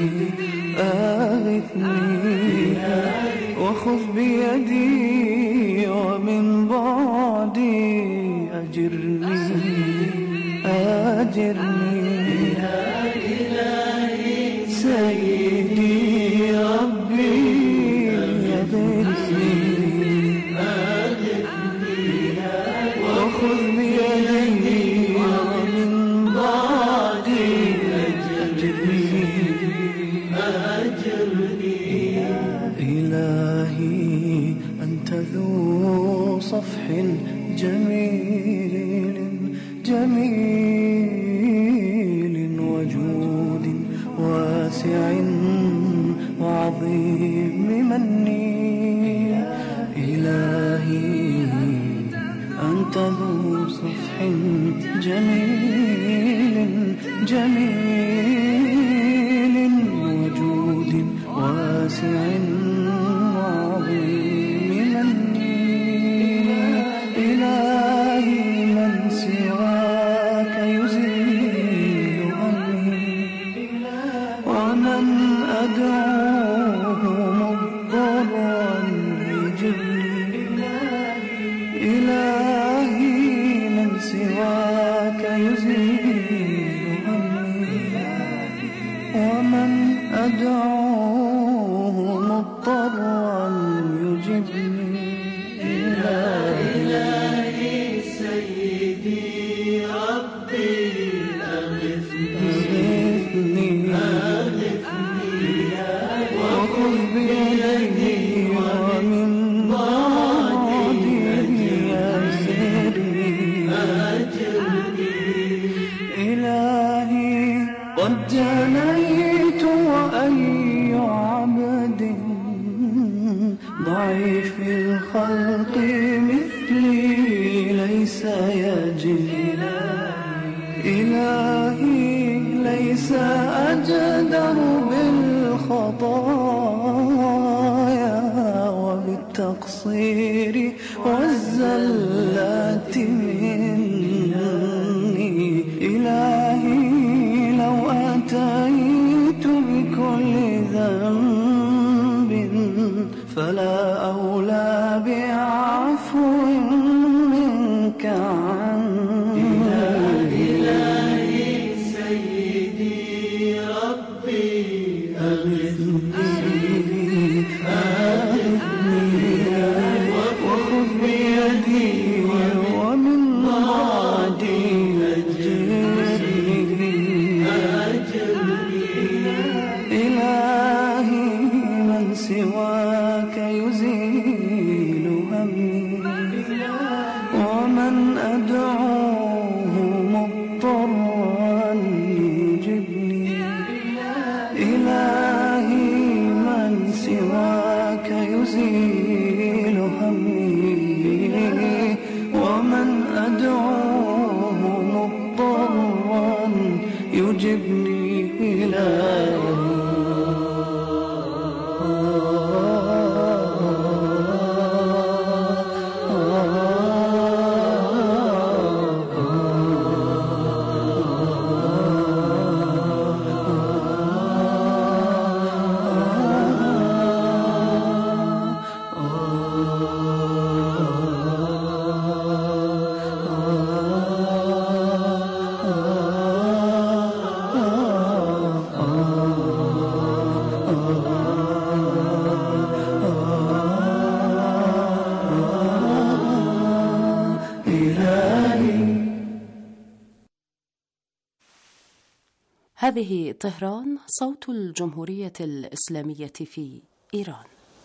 أغثني، وخذ بيدي ومن بعدي أجرني أجرني. سيدي ربي أغثني وخذ بيدي ومن بعدي أجرني إلهي أنت ذو صفح جميل جميل وجود واسع وعظيم مني. إلهي أنت ذو صفح جميل جميل وجود واسع وعظيم مني. إلهي من سواك يزيل همي ومن أدعوه مضطرا يجبني. إلهي من سواك يزيل همي ومن أدعوه مضطرا يجبني. إلهي سيدي ربي أغثني وخذ بيدي ومن بعدي يسرني. إلهي قد جنيت وأي عبد ضعيف الخلق مثلي ليس يجد. إلهي ليس أجدر بالخطايا وبالتقصير والزلات مني. إلهي لو أتيت بكل ذنب فلا أولى بعفو منك عني. إلهي سيدي ربي أغثني وخذ بيدي ومن بعدي أجرني. إلهي من سواك يزيل همي ومن أدعوه مضطرا يجبني. إلهي من سواك يزيل همي ومن أدعوه مضطرا يجبني. هذه طهران، صوت الجمهورية الإسلامية في إيران.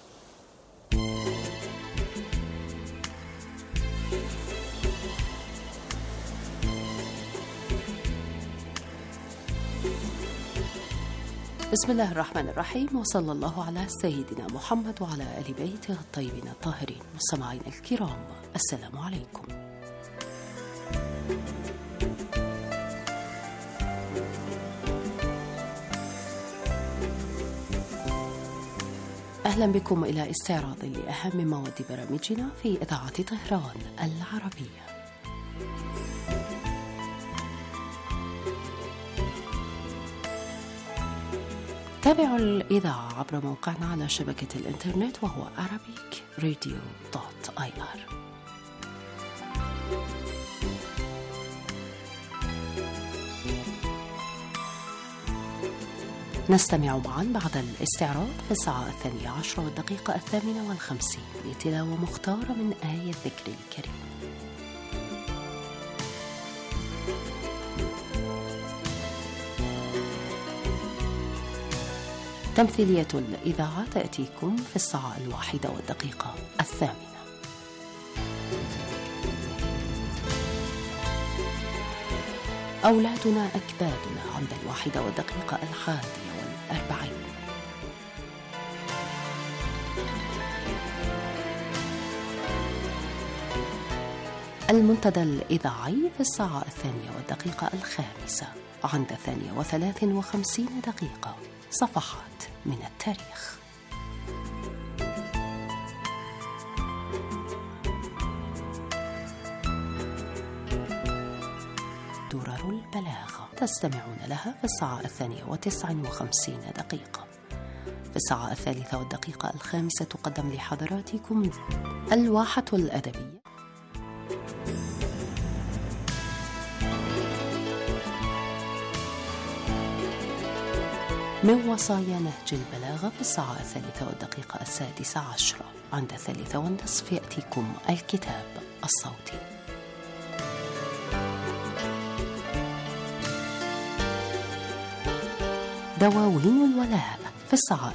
بسم الله الرحمن الرحيم، وصلى الله على سيدنا محمد وعلى آل بيته الطيبين الطاهرين. مستمعين الكرام، السلام عليكم. أهلا بكم إلى استعراض لأهم مواد برامجنا في إذاعة طهران العربية. تابعوا الإذاعة عبر موقعنا على شبكة الإنترنت وهو arabic-radio.ir. نستمع معا بعد الاستعراض في الساعة 12:08 لتلاوة مختارة من آية الذكر الكريم. تمثيلية الإذاعة تأتيكم في الساعة 1:08. أولادنا أكبادنا عند 1:41. المنتدى الإذاعي في الساعة 2:05 عند 2:53. صفحات من التاريخ. درر البلاغة تستمعون لها في الساعة 2:59. في الساعة 3:05 تقدم لحضراتكم الواحة الأدبية من وصايا نهج البلاغة. في الساعة 3:06 عند 3:30 يأتيكم الكتاب الصوتي. دواوين الولاء في الساعة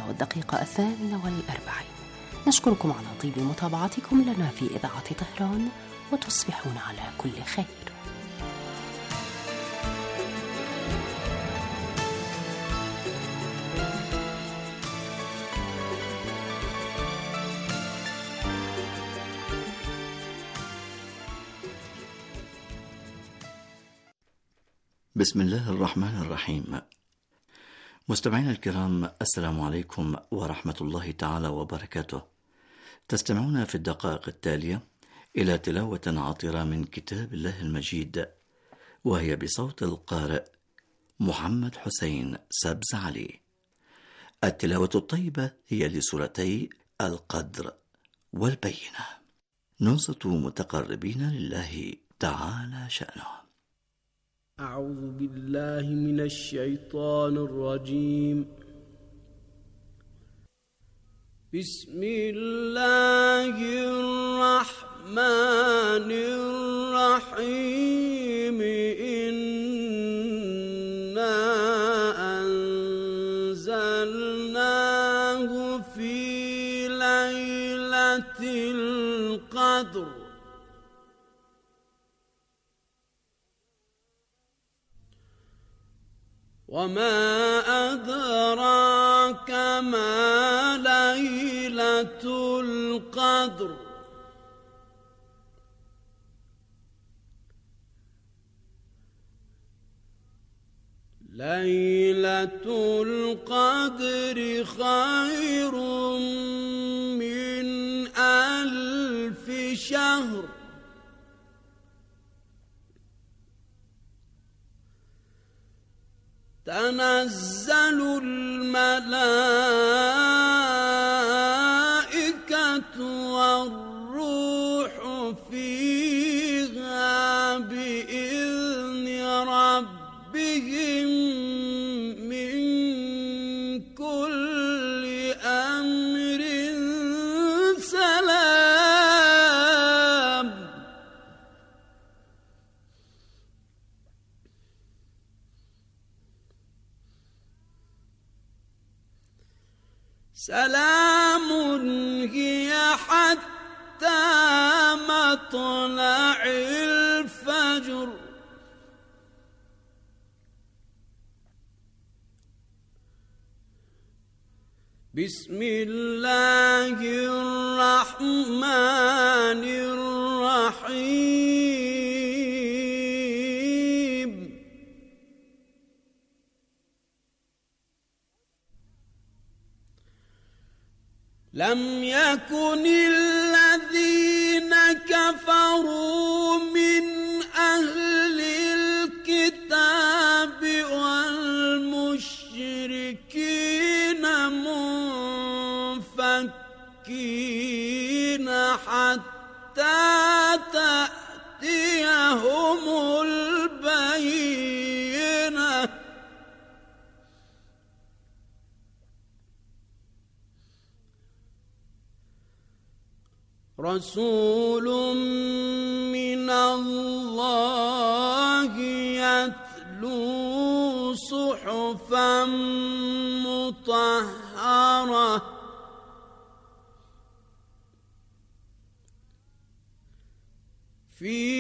3:48. نشكركم على طيب متابعتكم لنا في إذاعة طهران، وتصبحون على كل خير. بسم الله الرحمن الرحيم. مستمعينا الكرام، السلام عليكم ورحمة الله تعالى وبركاته. تستمعون في الدقائق التالية إلى تلاوة عطرة من كتاب الله المجيد، وهي بصوت القارئ محمد حسين سبز علي. التلاوة الطيبة هي لسورتي القدر والبينة. ننصت متقربين لله تعالى شأنه. أعوذ بالله من الشيطان الرجيم. بسم الله الرحمن الرحيم. إنا أنزلناه في ليلة القدر. وما أدراك ما ليلة القدر. ليلة القدر خير من 1000 شهر. تنزل الملائكة والروح فيها بإذن ربهم من كل أمر سلام. سلام هي حتى مطلع الفجر. بسم الله الرحمن الرحيم. لم يكن الذين كفروا من أهل الكتاب والمشركين منفكين حتى تأتيهم البينة. رسول من الله يتلو صحفا مطهرة في